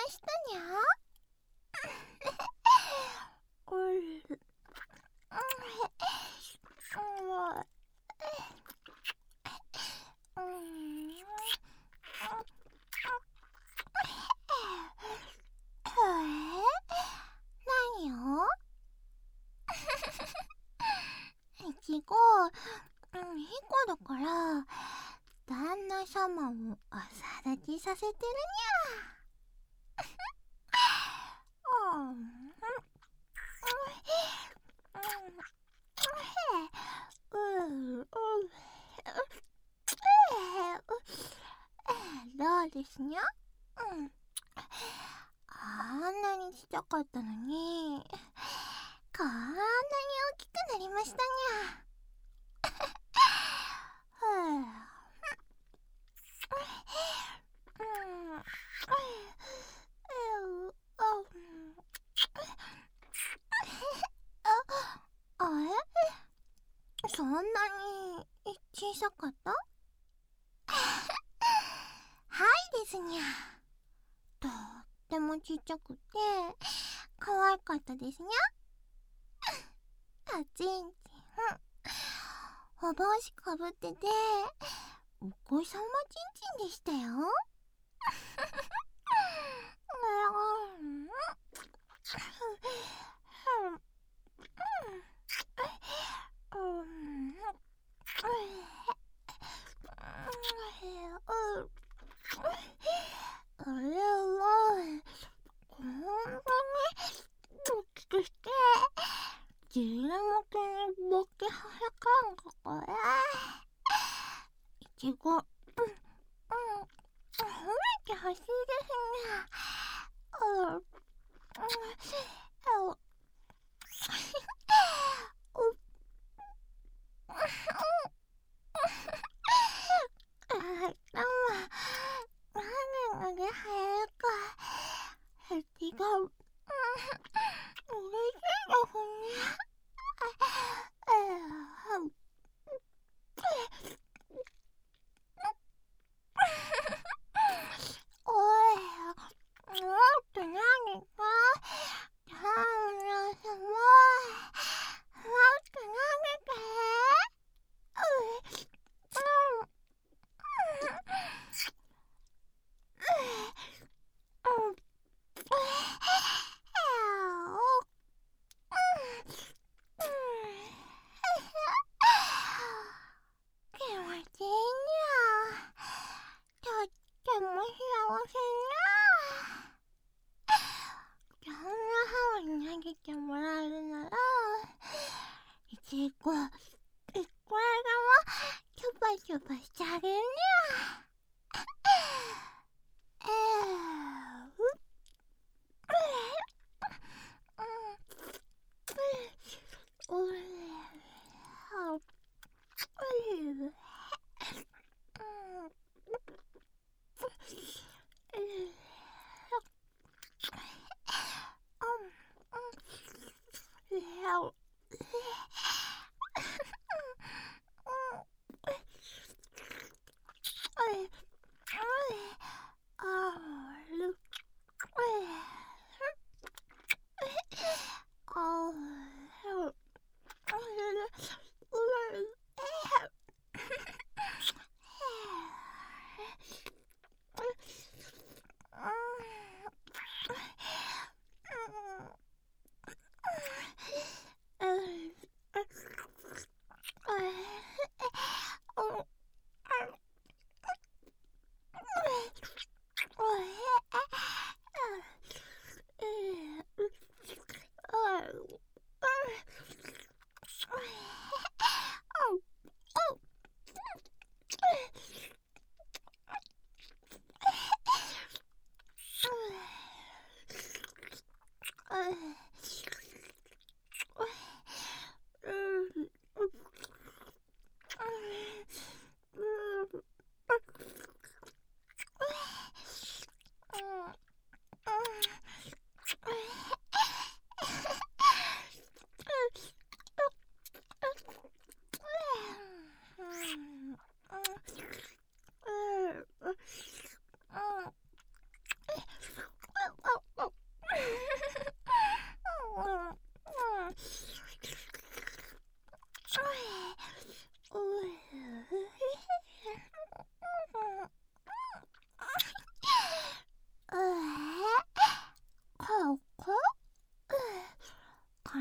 したにゃ。何を？いちご、いい子だから旦那様を朝立ちさせてるにゃ。どうですにゃ？あんなにちっちゃかったのにこんなに大きくなりましたにゃ。あれ？そんなに小さかった？はいですにゃ。とってもちっちゃくて可愛かったですにゃ。ちんちん、お帽子かぶっててお子様ちんちんでしたよ。あれはこんなに大きくして自分もけにボケはやかんかこれ。いちご、褒めてほしいですね。何が早いか違う。嬉しいですね。おい、もっと何か旦那様、もっと何か気持ちいいにゃ。とっても幸せにゃ。そんなハワに投げてもらえるならいちごいくらでもチュパチュパしてあげるにゃ。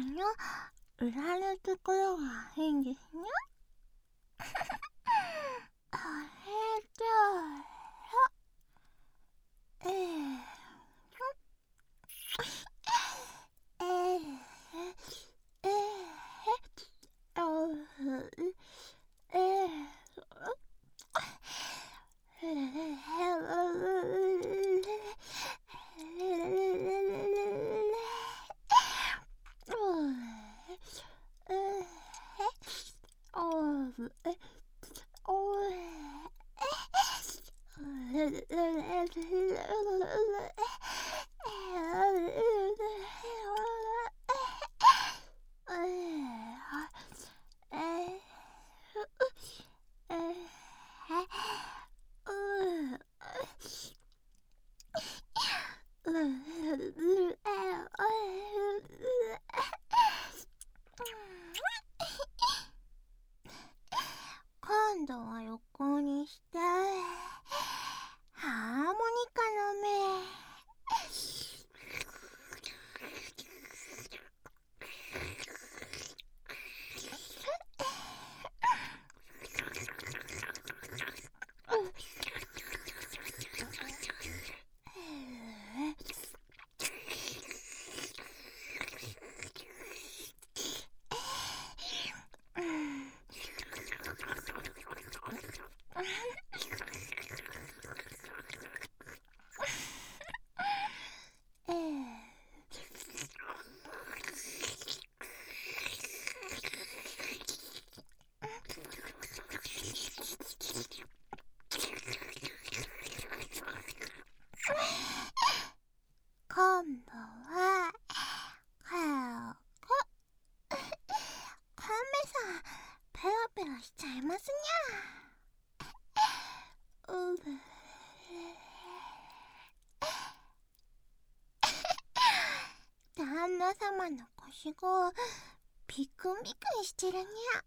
裏のところが変ですね。あれじゃあ、今度は横にしてハーモニカの目。今度はカメさんペロペロしちゃいますにゃ。旦那様の腰がピクンピクンしてるにゃ。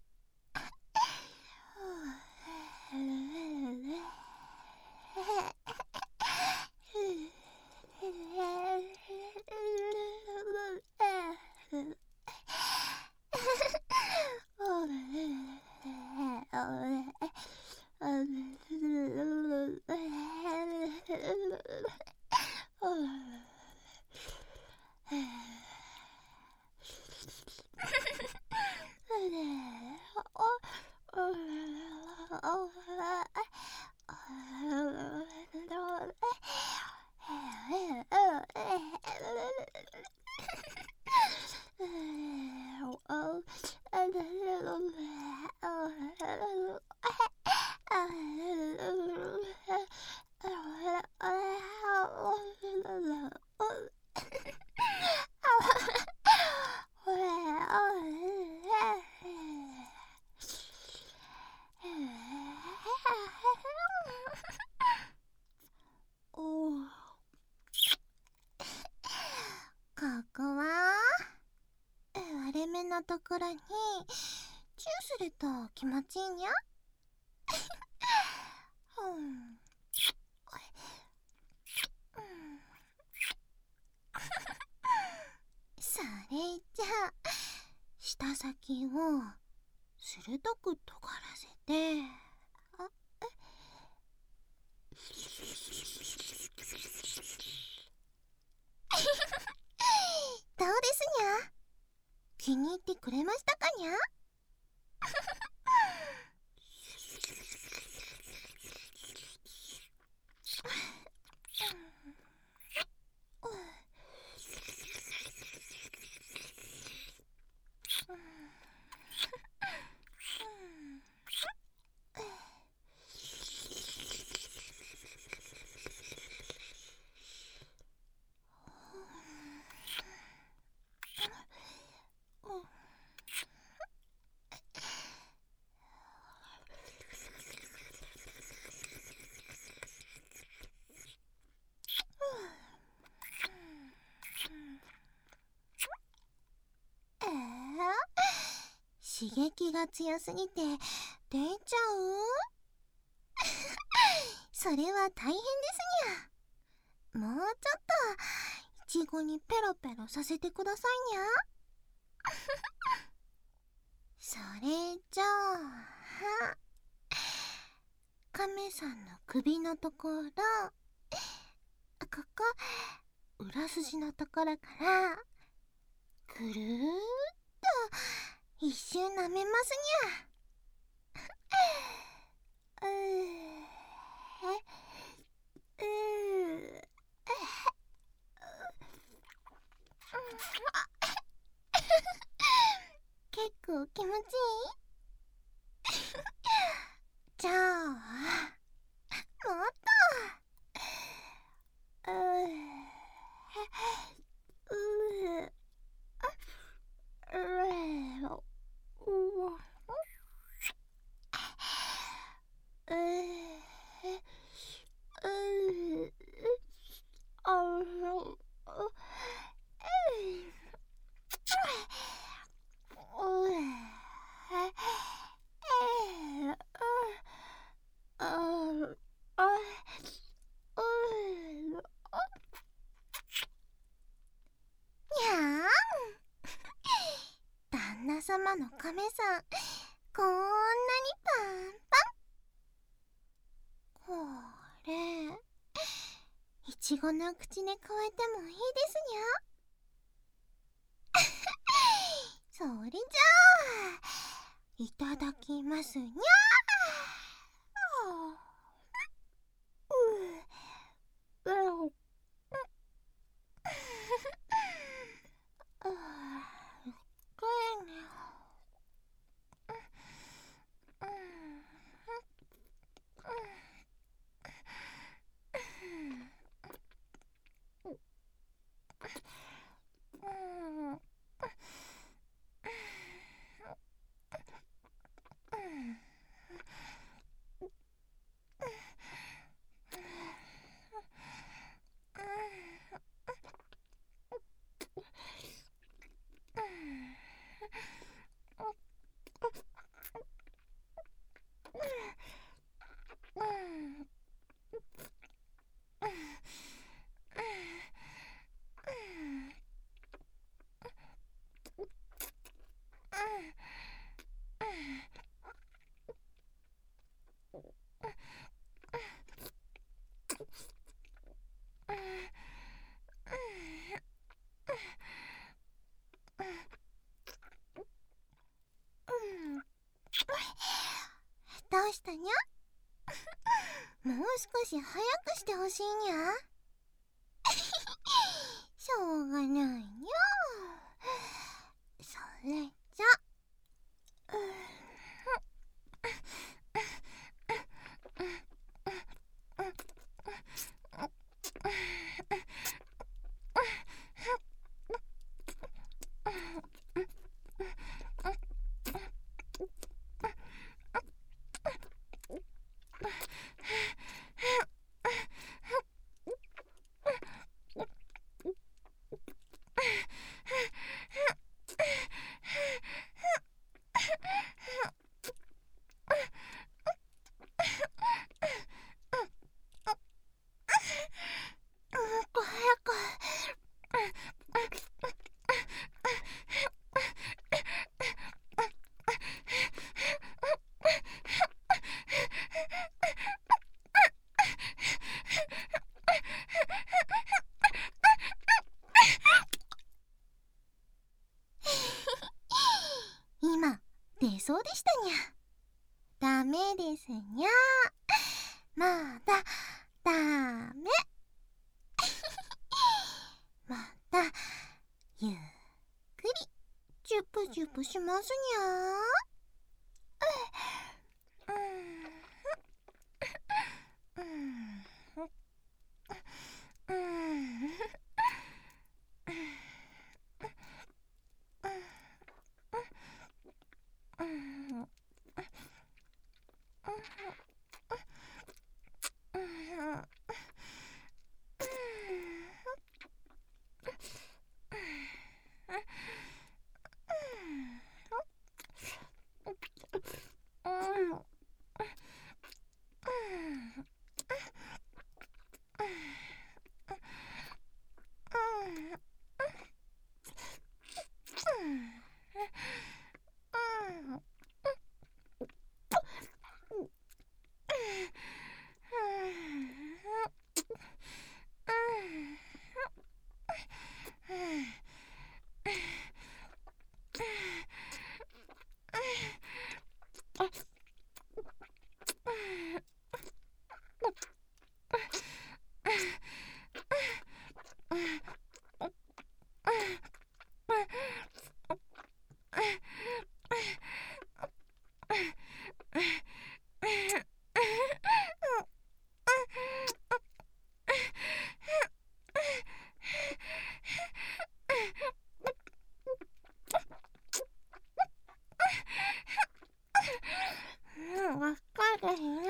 ここは割れ目のところにチューすると気持ちいいにゃ。それじゃあ舌先を鋭く尖らせてどうですにゃ。気に入ってくれましたかにゃ。刺激が強すぎて出ちゃうそれは大変ですにゃ。もうちょっといちごにペロペロさせてくださいにゃ。 それじゃあ亀さんの首のところ、ここ裏筋のところからぐるーっと一周舐めますにゃ。結構気持ちいい？じゃあもっと。旦那様の亀さん、こんなにパンパン。これいちごの口に加えてもいいですにゃ。それじゃあいただきますにゃ。どうしたにゃ？もう少し早くしてほしいにゃ。しょうがないにゃ。それじゃ今出そうでしたにゃ。ダメですにゃ。まだダメ。またゆっくりジュプジュプしますにゃ。 わかるよ。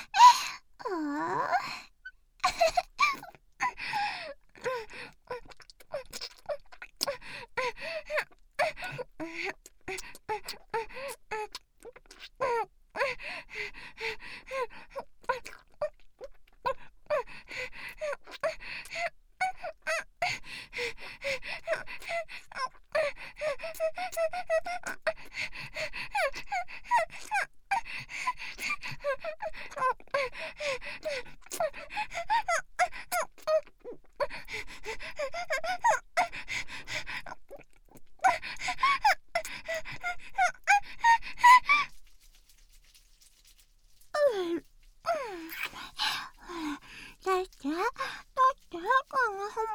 だってこのほ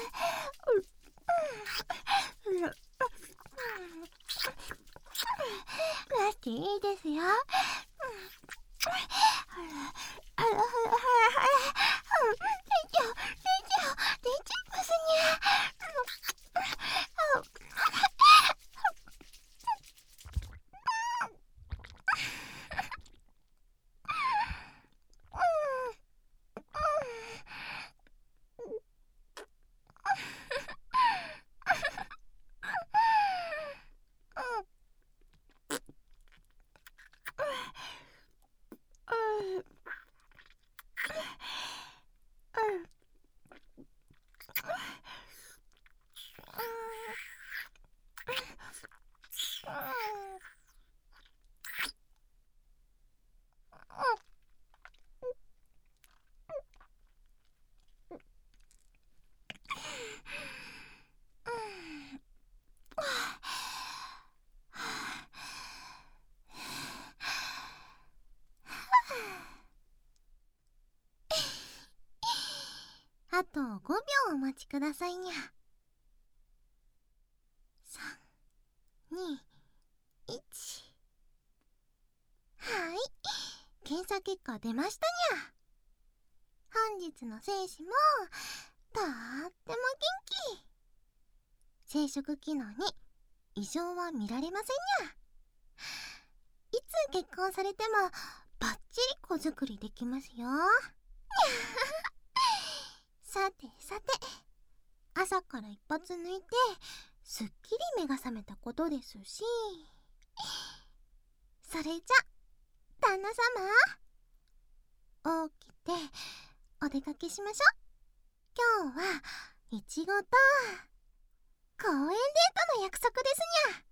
だっていいですよ。出ちゃいますにゃ。あと5秒お待ちくださいにゃ。3、2、1。はい、検査結果出ましたにゃ。本日の精子もとっても元気。生殖機能に異常は見られませんにゃ。いつ結婚されてもバッチリ子作りできますよ。さてさて、朝から一発抜いてすっきり目が覚めたことですし、それじゃ旦那様、起きてお出かけしましょう。今日はいちごと公園デートの約束ですにゃ。